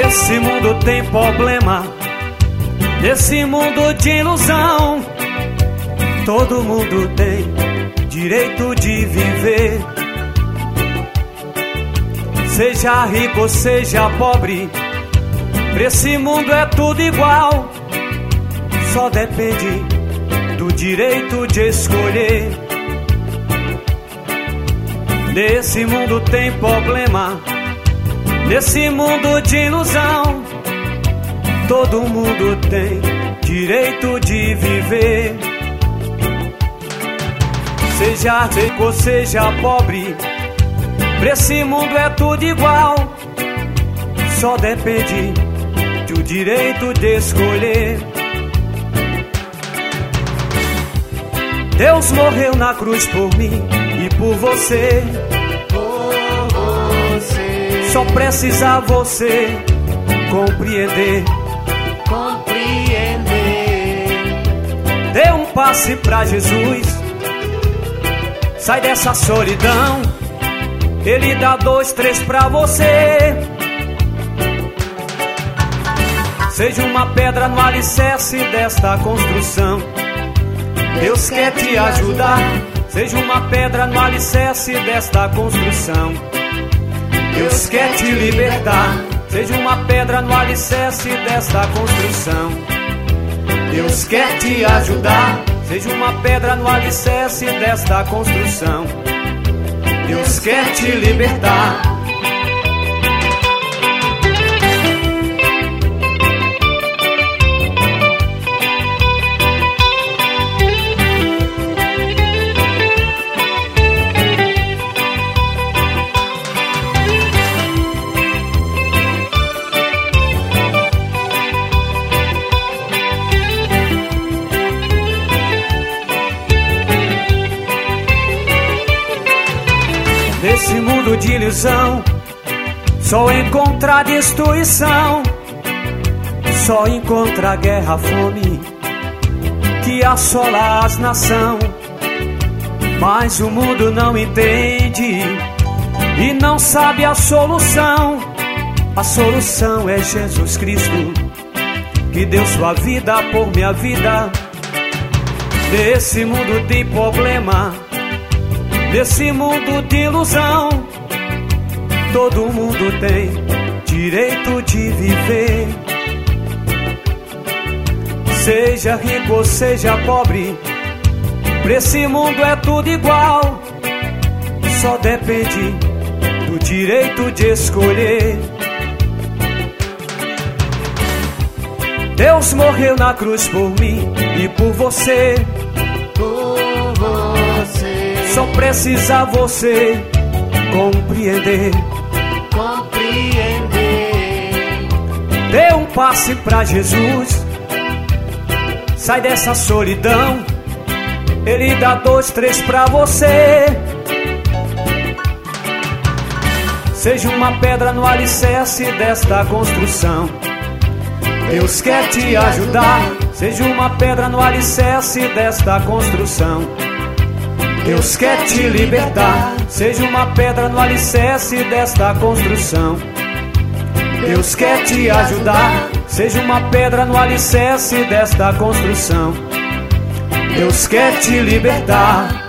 Nesse mundo tem problema, nesse mundo de ilusão. Todo mundo tem direito de viver. Seja rico ou seja pobre, pra esse mundo é tudo igual. Só depende do direito de escolher. Nesse mundo tem problema, nesse mundo de ilusão. Todo mundo tem direito de viver. Seja rico ou seja pobre, pra esse mundo é tudo igual. Só depende do direito de escolher. Deus morreu na cruz por mim e por você. Só precisa você compreender. Dê um passe pra Jesus, sai dessa solidão. Ele dá 2, 3 pra você. Seja uma pedra no alicerce desta construção. Deus quer te ajudar. Seja uma pedra no alicerce desta construção. Deus quer te libertar. Seja uma pedra no alicerce desta construção. Deus quer te ajudar. Seja uma pedra no alicerce desta construção. Deus quer te libertar. Nesse mundo de ilusão, só encontra destruição. Só encontra guerra, fome, que assola as nações. Mas o mundo não entende e não sabe a solução. A solução é Jesus Cristo, que deu sua vida por minha vida. Nesse mundo tem problema, nesse mundo de ilusão. Todo mundo tem direito de viver. Seja rico ou seja pobre, pra esse mundo é tudo igual. Só depende do direito de escolher. Deus morreu na cruz por mim e por você. Só precisa você compreender. Dê um passe pra Jesus, sai dessa solidão. Ele dá 2, 3 pra você. Seja uma pedra no alicerce desta construção. Deus quer te ajudar. Seja uma pedra no alicerce desta construção. Deus quer te libertar. Seja uma pedra no alicerce desta construção. Deus quer te ajudar. Seja uma pedra no alicerce desta construção. Deus quer te libertar.